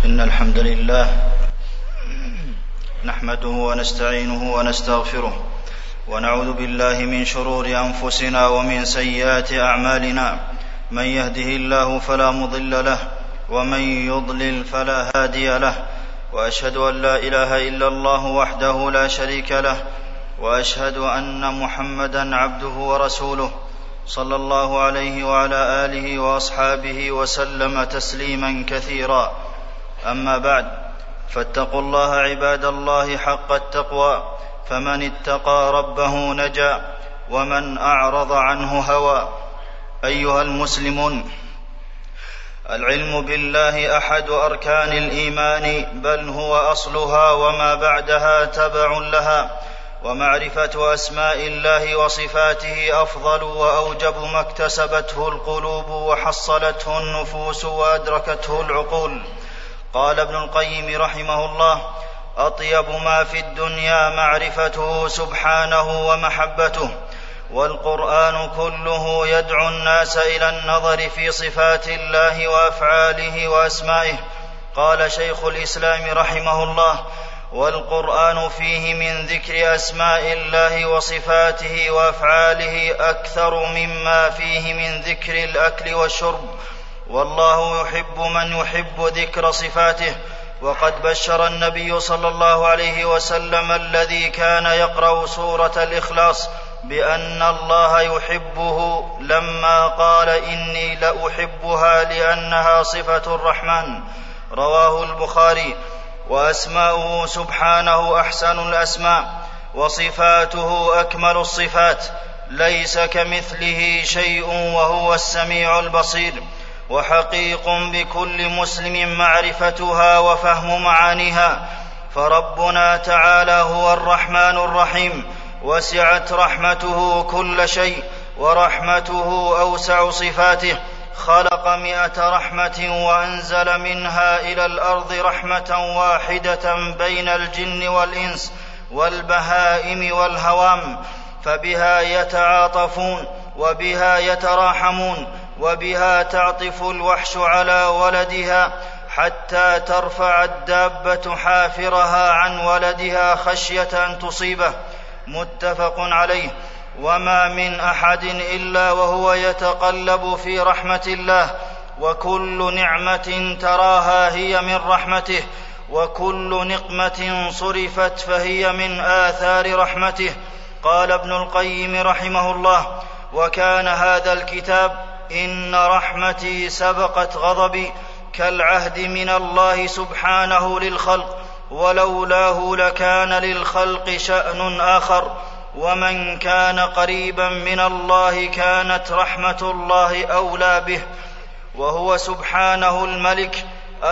إن الحمد لله نحمده ونستعينه ونستغفره ونعوذ بالله من شرور أنفسنا ومن سيئات أعمالنا. من يهده الله فلا مضل له ومن يضلل فلا هادي له، وأشهد أن لا إله إلا الله وحده لا شريك له، وأشهد أن محمدا عبده ورسوله صلى الله عليه وعلى آله وأصحابه وسلم تسليما كثيرا. أما بعد، فاتقوا الله عباد الله حق التقوى، فمن اتقى ربه نجا ومن أعرض عنه هوى. أيها المسلمون، العلم بالله أحد أركان الإيمان، بل هو أصلها وما بعدها تبع لها، ومعرفة أسماء الله وصفاته أفضل وأوجب ما اكتسبته القلوب وحصلته النفوس وأدركته العقول. قال ابن القيم رحمه الله: أطيب ما في الدنيا معرفته سبحانه ومحبته، والقرآن كله يدعو الناس إلى النظر في صفات الله وأفعاله وأسمائه. قال شيخ الإسلام رحمه الله: والقرآن فيه من ذكر أسماء الله وصفاته وأفعاله أكثر مما فيه من ذكر الأكل والشرب، والله يحب من يحب ذكر صفاته. وقد بشر النبي صلى الله عليه وسلم الذي كان يقرأ سورة الإخلاص بأن الله يحبه لما قال: إني لأحبها لأنها صفة الرحمن. رواه البخاري. وأسماؤه سبحانه أحسن الأسماء، وصفاته أكمل الصفات، ليس كمثله شيء وهو السميع البصير. وحقيق بكل مسلم معرفتها وفهم معانيها، فربنا تعالى هو الرحمن الرحيم، وسعت رحمته كل شيء، ورحمته أوسع صفاته. خلق 100 رحمة وأنزل منها إلى الأرض رحمة واحدة بين الجن والإنس والبهائم والهوام، فبها يتعاطفون وبها يتراحمون، وبها تعطف الوحش على ولدها حتى ترفع الدابة حافرها عن ولدها خشية أن تصيبه. متفق عليه. وما من أحد إلا وهو يتقلب في رحمة الله، وكل نعمة تراها هي من رحمته، وكل نقمة صرفت فهي من آثار رحمته. قال ابن القيم رحمه الله: وكان هذا الكتاب إن رحمتي سبقت غضبي كالعهد من الله سبحانه للخلق، ولولاه لكان للخلق شأن آخر، ومن كان قريبا من الله كانت رحمة الله أولى به. وهو سبحانه الملك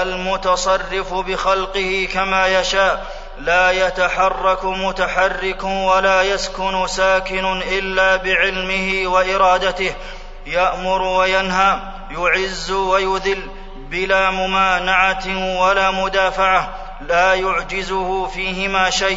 المتصرف بخلقه كما يشاء، لا يتحرك متحرك ولا يسكن ساكن إلا بعلمه وإرادته، يأمر وينهى، يعز ويذل، بلا ممانعة ولا مدافعة، لا يعجزه فيهما شيء.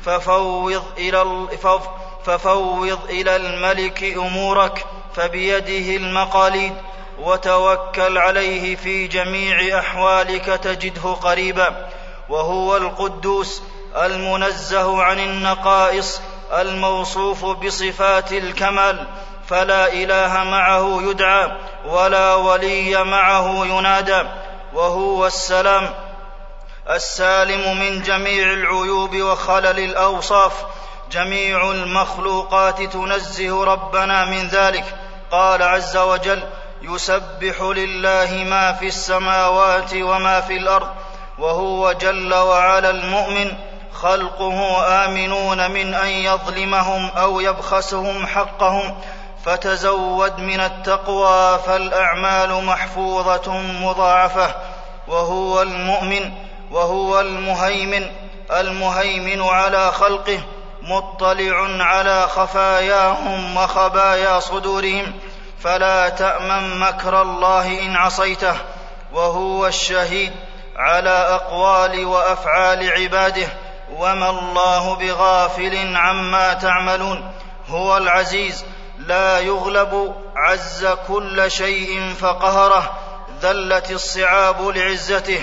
ففوض إلى الملك أمورك، فبيده المقاليد، وتوكل عليه في جميع أحوالك تجده قريبا. وهو القدوس المنزه عن النقائص، الموصوف بصفات الكمال، فلا إله معه يدعى ولا ولي معه ينادى. وهو السلام السالم من جميع العيوب وخلل الأوصاف، جميع المخلوقات تنزه ربنا من ذلك. قال عز وجل: يسبح لله ما في السماوات وما في الأرض، وهو جل وعلا المؤمن، خلقه آمنون من أن يظلمهم أو يبخسهم حقهم، فتزود من التقوى فالأعمال محفوظة مضاعفة. وهو المؤمن، وهو المهيمن على خلقه، مطلع على خفاياهم وخبايا صدورهم، فلا تأمن مكر الله إن عصيته. وهو الشهيد على أقوال وأفعال عباده، وما الله بغافل عما تعملون. هو العزيز لا يغلب، عز كل شيء فقهره، ذلت الصعاب لعزته،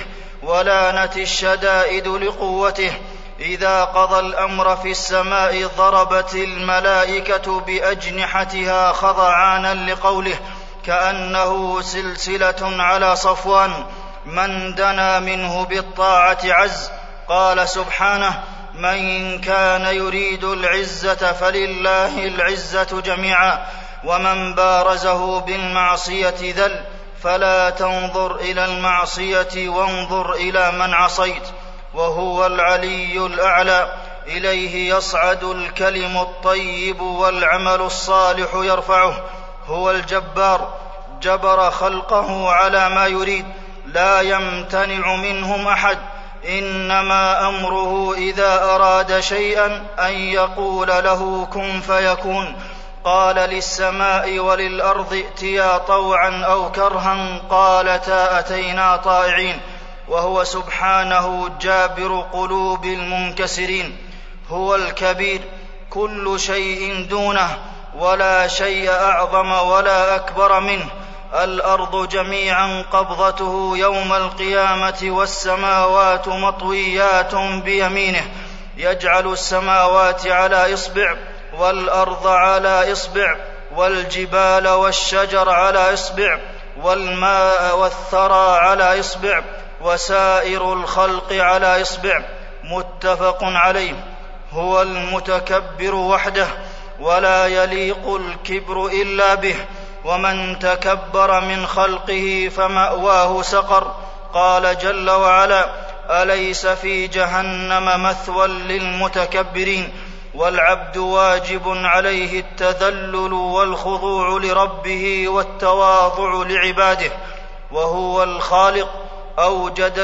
ولانت الشدائد لقوته. إذا قضى الأمر في السماء ضربت الملائكة بأجنحتها خضعانا لقوله، كأنه سلسلة على صفوان. من دنا منه بالطاعة عز. قال سبحانه: من كان يريد العزة فلله العزة جميعا، ومن بارزه بالمعصية ذل. فلا تنظر إلى المعصية وانظر إلى من عصيت، وهو العلي الأعلى. إليه يصعد الكلم الطيب والعمل الصالح يرفعه. هو الجبار، جبر خلقه على ما يريد، لا يمتنع منهم أحد. إنما أمره إذا أراد شيئا أن يقول له كن فيكون. قال للسماء وللأرض ائتيا طوعا أو كرها قالتا أتينا طائعين. وهو سبحانه جابر قلوب المنكسرين. هو الكبير، كل شيء دونه، ولا شيء أعظم ولا أكبر منه. الأرض جميعا قبضته يوم القيامة، والسماوات مطويات بيمينه. يجعل السماوات على إصبع، والأرض على إصبع، والجبال والشجر على إصبع، والماء والثرى على إصبع، وسائر الخلق على إصبع. متفق عليه. هو المتكبر وحده، ولا يليق الكبر إلا به. ومن تكبر من خلقه فمأواه سقر. قال جل وعلا: أليس في جهنم مثوى للمتكبرين. والعبد واجب عليه التذلل والخضوع لربه والتواضع لعباده. وهو الخالق، أوجد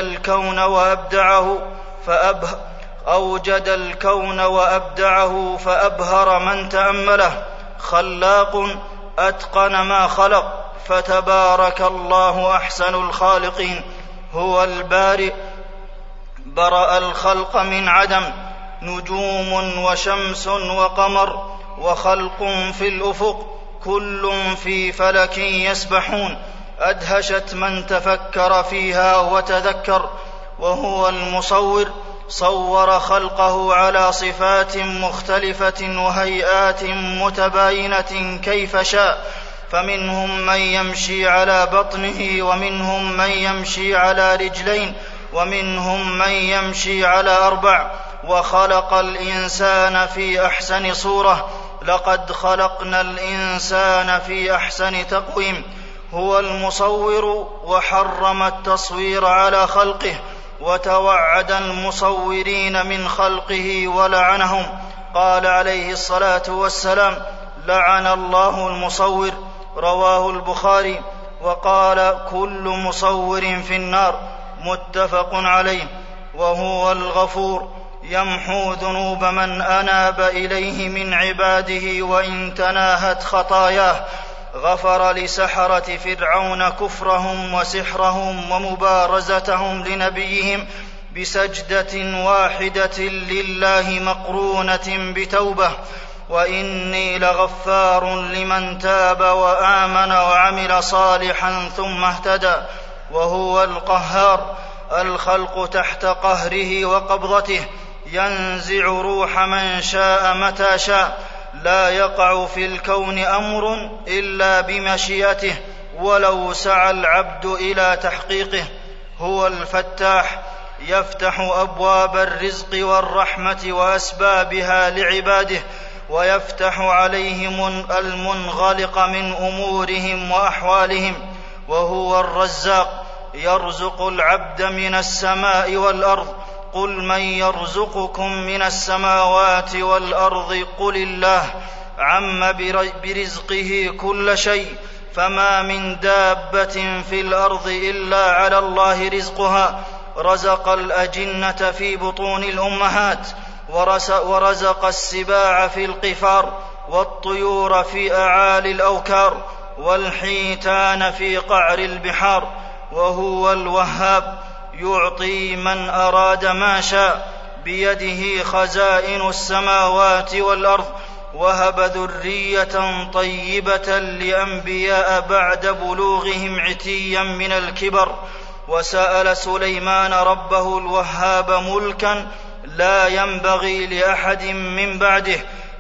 الكون وأبدعه فأبهر من تأمله. خلاق، أتقن ما خلق، فتبارك الله أحسن الخالقين. هو البارئ، برأ الخلق من عدم. نجوم وشمس وقمر وخلق في الأفق، كل في فلك يسبحون. أدهشت من تفكر فيها وتذكر. وهو المصور، صور خلقه على صفات مختلفة وهيئات متباينة كيف شاء. فمنهم من يمشي على بطنه، ومنهم من يمشي على رجلين، ومنهم من يمشي على 4. وخلق الإنسان في أحسن صورة. لقد خلقنا الإنسان في أحسن تقويم. هو المصور، وحرم التصوير على خلقه، وتوعد المصورين من خلقه ولعنهم. قال عليه الصلاة والسلام: لعن الله المصور. رواه البخاري. وقال: كل مصور في النار. متفق عليه. وهو الغفور، يمحو ذنوب من أناب إليه من عباده وإن تناهت خطاياه. غفر لسحرة فرعون كفرهم وسحرهم ومبارزتهم لنبيهم بسجدة واحدة لله مقرونة بتوبة. وإني لغفار لمن تاب وآمن وعمل صالحا ثم اهتدى. وهو القهار، الخلق تحت قهره وقبضته، ينزع روح من شاء متى شاء. لا يقع في الكون أمر إلا بمشيئته، ولو سعى العبد إلى تحقيقه. هو الفتاح، يفتح أبواب الرزق والرحمة وأسبابها لعباده، ويفتح عليهم المنغلق من أمورهم وأحوالهم. وهو الرزاق، يرزق العبد من السماء والأرض. قل من يرزقكم من السماوات والأرض قل الله. عم برزقه كل شيء، فما من دابة في الأرض إلا على الله رزقها. رزق الأجنة في بطون الأمهات، ورزق السباع في القفار، والطيور في أعالي الأوكار، والحيتان في قعر البحار. وهو الوهاب، يعطي من أراد ما شاء. بيده خزائن السماوات والأرض. وهب ذرية طيبة لأنبياء بعد بلوغهم عتيا من الكبر. وسأل سليمان ربه الوهاب ملكا لا ينبغي لأحد من بعده،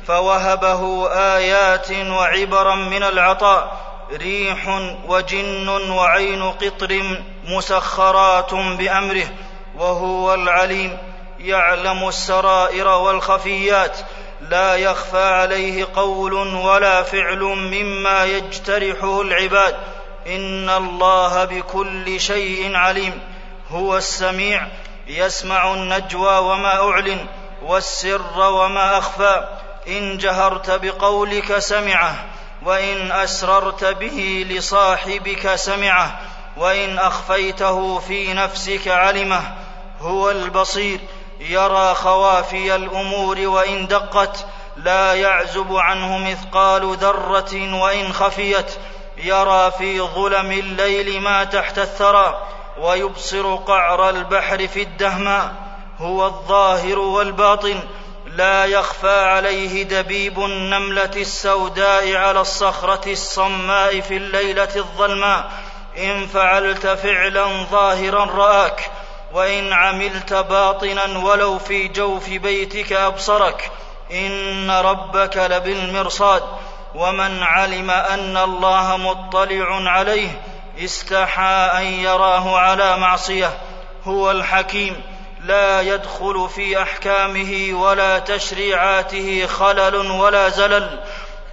فوهبه آيات وعبرا من العطاء: ريح وجن وعين قطر مسخرات بأمره، وهو العليم يعلم السرائر والخفيات، لا يخفى عليه قول ولا فعل مما يجترحه العباد، إن الله بكل شيء عليم. هو السميع، يسمع النجوى وما أعلن والسر وما أخفى، إن جهرت بقولك سمعه، وإن أسررت به لصاحبك سمعه، وإن أخفيته في نفسك علمه. هو البصير، يرى خوافي الأمور وإن دقت، لا يعزب عنه مثقال ذرة وإن خفيت، يرى في ظلم الليل ما تحت الثرى، ويبصر قعر البحر في الدهماء. هو الظاهر والباطن، لا يخفى عليه دبيب النملة السوداء على الصخرة الصماء في الليلة الظلماء، إن فعلت فعلا ظاهرا رآك، وإن عملت باطنا ولو في جوف بيتك أبصرك، إن ربك لبالمرصاد. ومن علم أن الله مطلع عليه استحى أن يراه على معصية. هو الحكيم، لا يدخل في أحكامه ولا تشريعاته خلل ولا زلل،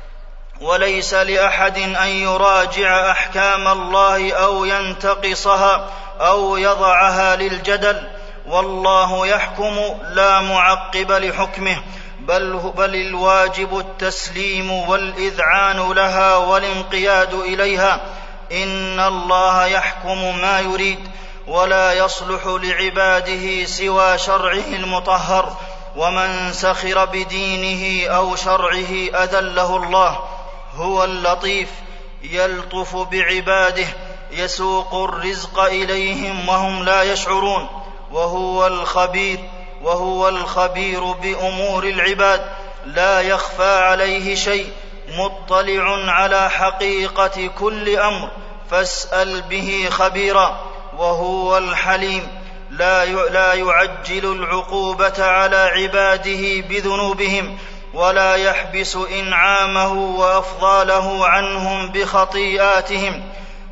وليس لأحد أن يراجع أحكام الله أو ينتقصها أو يضعها للجدل، والله يحكم لا معقب لحكمه، بل الواجب التسليم والإذعان لها والانقياد إليها. إن الله يحكم ما يريد، ولا يصلح لعباده سوى شرعه المطهر، ومن سخر بدينه أو شرعه أذله الله. هو اللطيف، يلطف بعباده، يسوق الرزق إليهم وهم لا يشعرون. وهو الخبير بأمور العباد، لا يخفى عليه شيء، مطلع على حقيقة كل أمر، فاسأل به خبيرا. وهو الحليم، لا يعجل العقوبة على عباده بذنوبهم، ولا يحبس إنعامه وأفضاله عنهم بخطيئاتهم.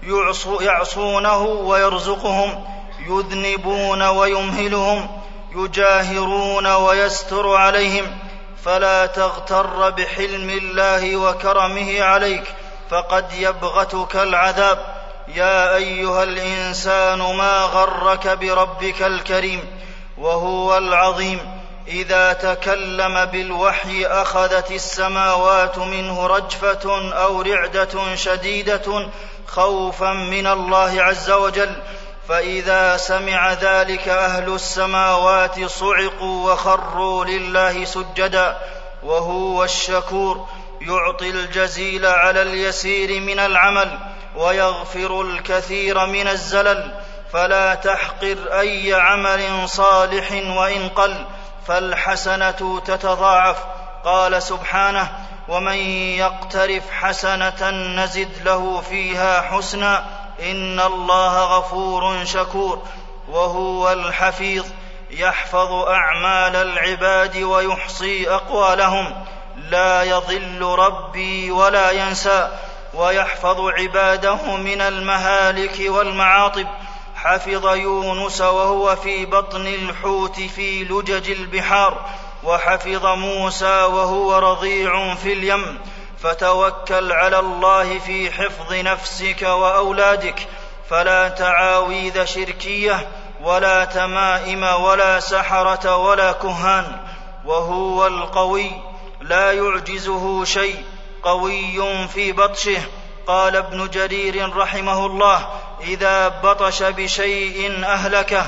يعصونه ويرزقهم، يذنبون ويمهلهم، يجاهرون ويستر عليهم. فلا تغتر بحلم الله وكرمه عليك، فقد يبغتك العذاب. يا أيها الإنسان ما غرك بربك الكريم. وهو العظيم، إذا تكلم بالوحي أخذت السماوات منه رجفة أو رعدة شديدة خوفا من الله عز وجل، فإذا سمع ذلك أهل السماوات صعقوا وخروا لله سجدا. وهو الشكور، يعطي الجزيل على اليسير من العمل، ويغفر الكثير من الزلل، فلا تحقر أي عمل صالح وإن قل، فالحسنة تتضاعف. قال سبحانه: ومن يقترف حسنة نزد له فيها حسنا، إن الله غفور شكور. وهو الحفيظ، يحفظ أعمال العباد ويحصي أقوالهم، لا يضل ربي ولا ينسى، ويحفظ عباده من المهالك والمعاطب. حفظ يونس وهو في بطن الحوت في لجج البحار، وحفظ موسى وهو رضيع في اليم. فتوكل على الله في حفظ نفسك وأولادك، فلا تعاويذ شركية ولا تمائم ولا سحرة ولا كهان. وهو القوي، لا يعجزه شيء، قوي في بطشه. قال ابن جرير رحمه الله: إذا بطش بشيء أهلكه.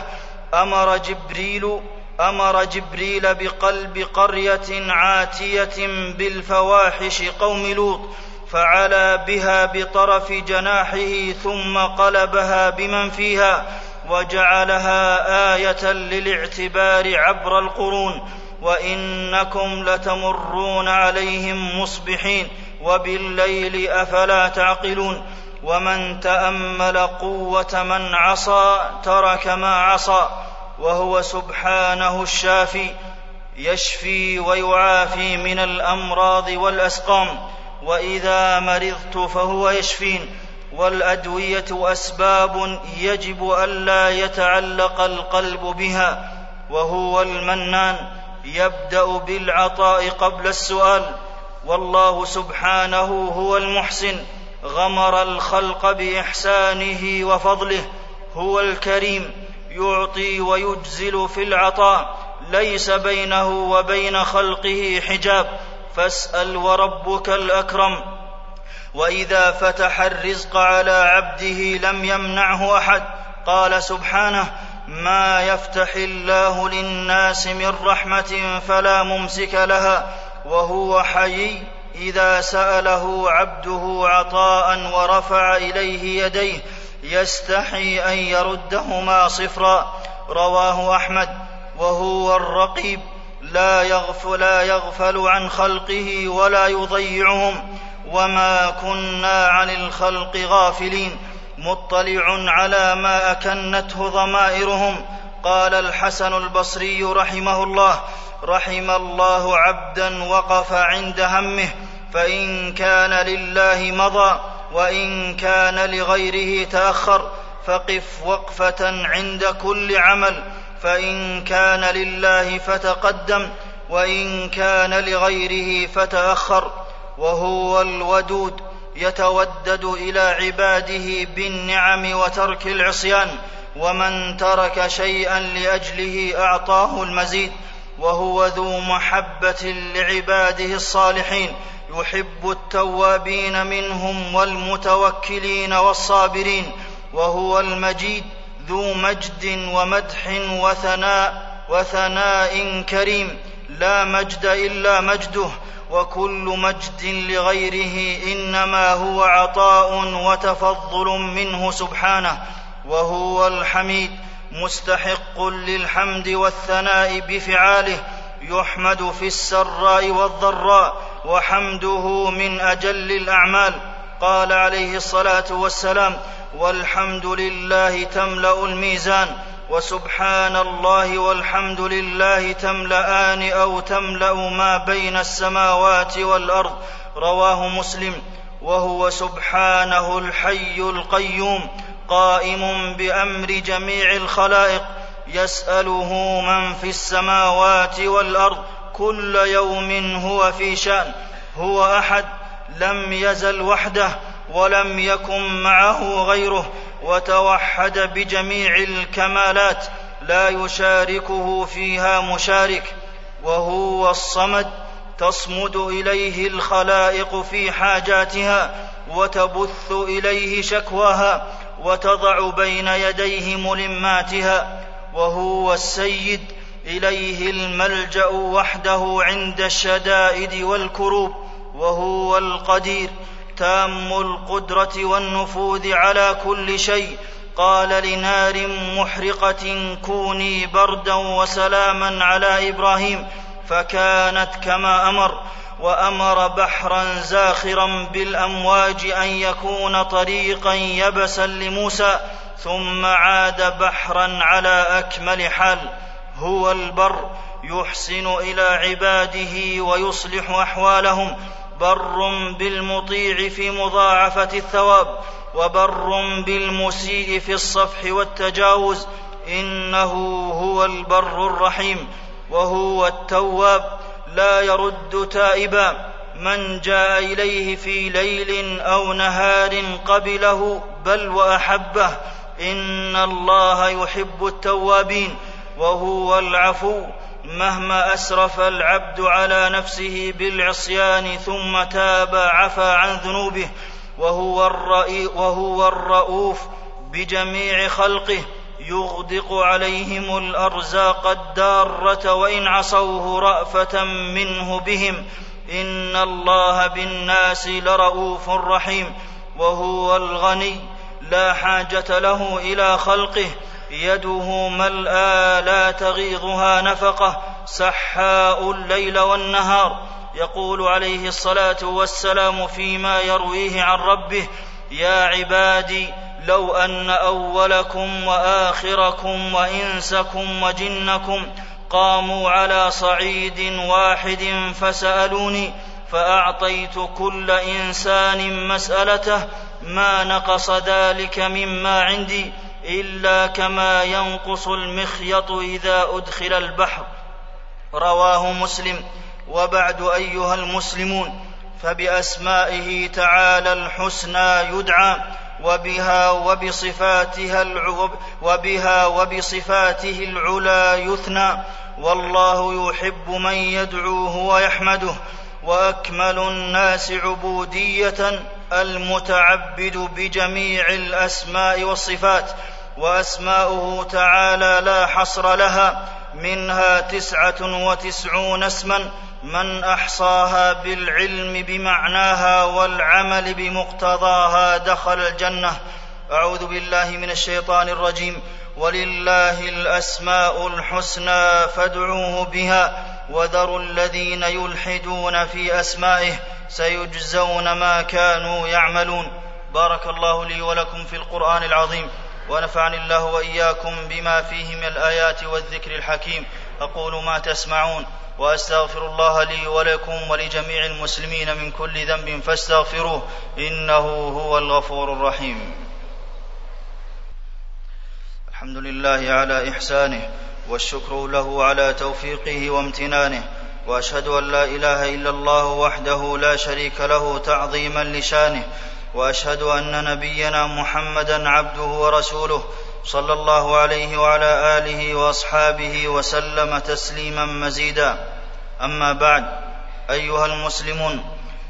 أمر جبريل بقلب قرية عاتية بالفواحش قوم لوط، فعلى بها بطرف جناحه ثم قلبها بمن فيها، وجعلها آية للاعتبار عبر القرون. وإنكم لتمرون عليهم مصبحين وبالليل، أفلا تعقلون. ومن تأمل قوة من عصى ترك ما عصى، وهو سبحانه الشافي، يشفي ويعافي من الأمراض والأسقام، وإذا مرضت فهو يشفين. والأدوية أسباب يجب ألا يتعلق القلب بها، وهو المنان، يبدأ بالعطاء قبل السؤال. والله سبحانه هو المحسن، غمر الخلق بإحسانه وفضله. هو الكريم، يعطي ويجزل في العطاء، ليس بينه وبين خلقه حجاب، فاسأل وربك الأكرم. وإذا فتح الرزق على عبده لم يمنعه أحد، قال سبحانه: ما يفتح الله للناس من رحمة فلا ممسك لها، وهو حيي إذا سأله عبده عطاء ورفع إليه يديه يستحي أن يردهما صفرا. رواه أحمد. وهو الرقيب، لا يغفل عن خلقه ولا يضيعهم، وما كنا عن الخلق غافلين، مطلع على ما أكنته ضمائرهم. قال الحسن البصري رحمه الله: رحم الله عبدا وقف عند همه، فإن كان لله مضى، وإن كان لغيره تأخر، فقف وقفة عند كل عمل، فإن كان لله فتقدم، وإن كان لغيره فتأخر. وهو الودود، يتودد إلى عباده بالنعم وترك العصيان، ومن ترك شيئا لأجله أعطاه المزيد. وهو ذو محبة لعباده الصالحين، يحب التوابين منهم والمتوكلين والصابرين. وهو المجيد، ذو مجد ومدح وثناء كريم، لا مجد إلا مجده، وكل مجد لغيره إنما هو عطاء وتفضل منه سبحانه. وهو الحميد، مستحق للحمد والثناء بفعاله، يحمد في السراء والضراء، وحمده من أجل الأعمال. قال عليه الصلاة والسلام: والحمد لله تملأ الميزان، وسبحان الله والحمد لله تملأان أو تملأ ما بين السماوات والأرض. رواه مسلم. وهو سبحانه الحي القيوم، قائم بأمر جميع الخلائق، يسأله من في السماوات والأرض، كل يوم هو في شأن. هو أحد، لم يزل وحده، ولم يكن معه غيره، وتوحد بجميع الكمالات، لا يشاركه فيها مشارك. وهو الصمد، تصمد إليه الخلائق في حاجاتها، وتبث إليه شكواها، وتضع بين يديه ملماتها. وهو السيد، إليه الملجأ وحده عند الشدائد والكروب. وهو القدير، تام القدرة والنفوذ على كل شيء. قال لنار محرقة: كوني بردا وسلاما على إبراهيم، فكانت كما أمر. وأمر بحرا زاخرا بالأمواج أن يكون طريقا يبسا لموسى، ثم عاد بحرا على أكمل حال. هو البر، يحسن إلى عباده ويصلح أحوالهم، بر بالمطيع في مضاعفة الثواب، وبر بالمسيء في الصفح والتجاوز، إنه هو البر الرحيم. وهو التواب، لا يرد تائبا، من جاء إليه في ليل أو نهار قبله، بل وأحبه، إن الله يحب التوابين. وهو العفو، مهما أسرف العبد على نفسه بالعصيان ثم تاب عفا عن ذنوبه. وهو الرؤوف بجميع خلقه، يغدق عليهم الأرزاق الدارة وإن عصوه رأفة منه بهم، إن الله بالناس لرؤوف رحيم. وهو الغني، لا حاجة له إلى خلقه، يده ملأى لا تغيضها نفقة، سحاء الليل والنهار. يقول عليه الصلاة والسلام فيما يرويه عن ربه: يا عبادي لو أن أولكم وآخركم وإنسكم وجنكم قاموا على صعيد واحد فسألوني فأعطيت كل إنسان مسألته ما نقص ذلك مما عندي إلا كما ينقص المخيط إذا أدخل البحر. رواه مسلم. وبعد أيها المسلمون، فبأسمائه تعالى الحسنى يدعى، وبها وبصفاته العلى يثنى، والله يحب من يدعوه ويحمده. وأكمل الناس عبودية المتعبد بجميع الأسماء والصفات، وأسماؤه تعالى لا حصر لها، منها 99 اسما، من أحصاها بالعلم بمعناها والعمل بمقتضاها دخل الجنة. أعوذ بالله من الشيطان الرجيم. ولله الأسماء الحسنى فادعوه بها وذروا الذين يلحدون في أسمائه سيجزون ما كانوا يعملون. بارك الله لي ولكم في القرآن العظيم، ونفعني الله وإياكم بما فيه من الآيات والذكر الحكيم. أقول ما تسمعون، وأستغفر الله لي ولكم ولجميع المسلمين من كل ذنب فاستغفروه إنه هو الغفور الرحيم. الحمد لله على إحسانه، والشكر له على توفيقه وامتنانه، وأشهد أن لا إله إلا الله وحده لا شريك له تعظيما لشانه، وأشهد أن نبينا محمدا عبده ورسوله صلى الله عليه وعلى آله وأصحابه وسلم تسليما مزيدا. أما بعد، أيها المسلمون،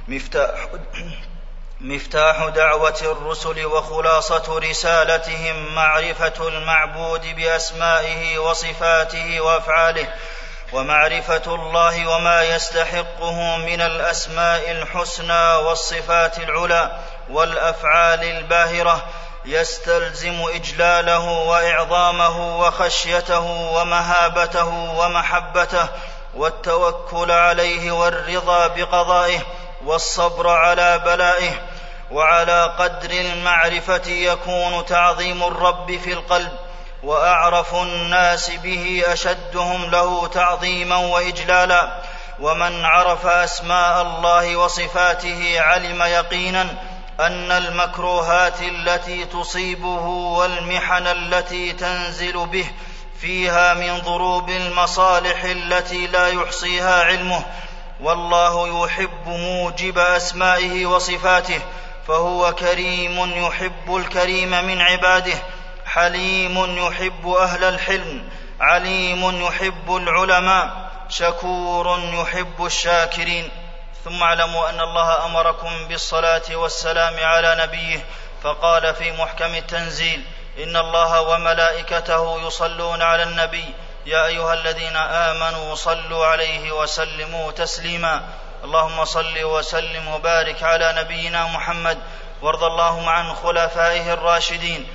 مفتاح دعوة الرسل وخلاصة رسالتهم معرفة المعبود بأسمائه وصفاته وأفعاله، ومعرفة الله وما يستحقه من الأسماء الحسنى والصفات العلى والأفعال الباهرة، يستلزم إجلاله وإعظامه وخشيته ومهابته ومحبته، والتوكل عليه والرضا بقضائه والصبر على بلائه. وعلى قدر المعرفة يكون تعظيم الرب في القلب، وأعرف الناس به أشدهم له تعظيما وإجلالا. ومن عرف أسماء الله وصفاته علم يقينا أن المكروهات التي تصيبه والمحن التي تنزل به فيها من ضروب المصالح التي لا يحصيها علمه. والله يحب موجب أسمائه وصفاته، فهو كريم يحب الكريم من عباده، حليم يحب أهل الحلم، عليم يحب العلماء، شكور يحب الشاكرين. ثم اعلموا أن الله أمركم بالصلاة والسلام على نبيه، فقال في محكم التنزيل: إن الله وملائكته يصلون على النبي يا أيها الذين آمنوا صلوا عليه وسلموا تسليما. اللهم صل وسلم وبارك على نبينا محمد، وارض اللهم عن خلفائه الراشدين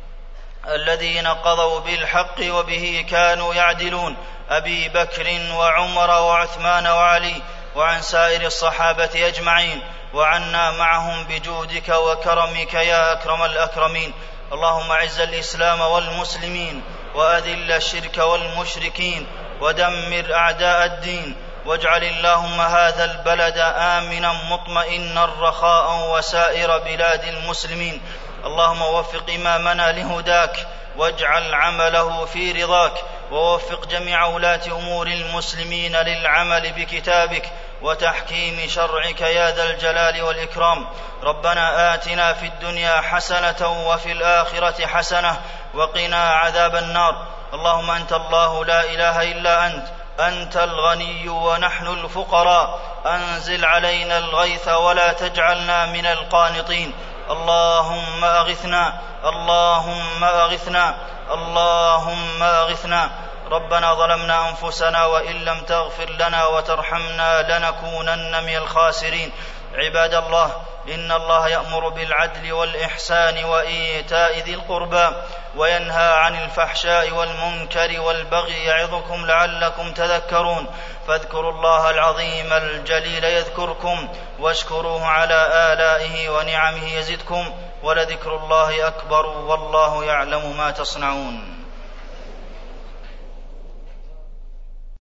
الذين قضوا بالحق وبه كانوا يعدلون، أبي بكر وعمر وعثمان وعلي، وعن سائر الصحابة أجمعين، وعنا معهم بجودك وكرمك يا أكرم الأكرمين. اللهم أعز الإسلام والمسلمين، وأذل الشرك والمشركين، ودمر أعداء الدين، واجعل اللهم هذا البلد آمنا مطمئنا رخاء وسائر بلاد المسلمين. اللهم وفق إمامنا لهداك، واجعل عمله في رضاك، ووفق جميع ولاة أمور المسلمين للعمل بكتابك وتحكيم شرعك يا ذا الجلال والإكرام. ربنا آتنا في الدنيا حسنة وفي الآخرة حسنة وقنا عذاب النار. اللهم أنت الله لا إله إلا أنت الغني ونحن الفقراء، أنزل علينا الغيث ولا تجعلنا من القانطين. اللهم أغثنا، اللهم أغثنا، اللهم أغثنا. ربنا ظلمنا أنفسنا وإن لم تغفر لنا وترحمنا لنكونن من الخاسرين. عباد الله، إن الله يأمر بالعدل والإحسان وإيتاء ذي القربى، وينهى عن الفحشاء والمنكر والبغي، يعظكم لعلكم تذكرون. فاذكروا الله العظيم الجليل يذكركم، واشكروه على آلائه ونعمه يزدكم، ولذكر الله أكبر والله يعلم ما تصنعون.